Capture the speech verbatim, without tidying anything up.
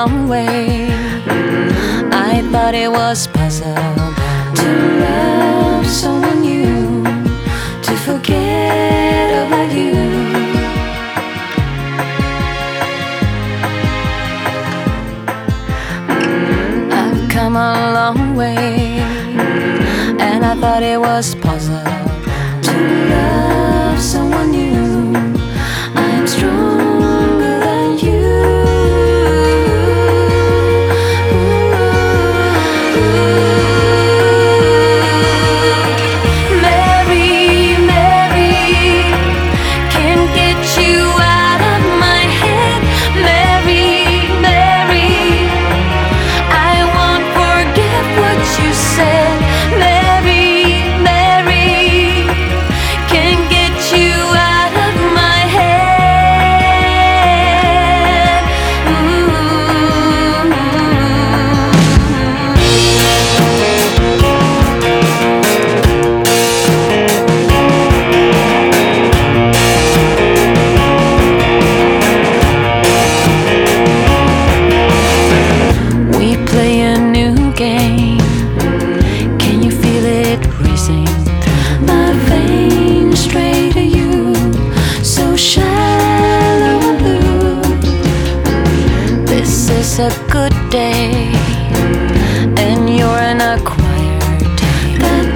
long way. I thought it was possible to love someone new, to forget about you. I've come a long way, and I thought it was possible to love someone new. I'm stronger than you. Mary, Mary, can't get you out of my head. Mary, Mary, I won't forget what you said. Mary, Mary, can't get you out of my head. We play a new game. Can you feel it racing through my veins, straight to you, so shallow and blue? This is a good day, and you're in a quiet day. That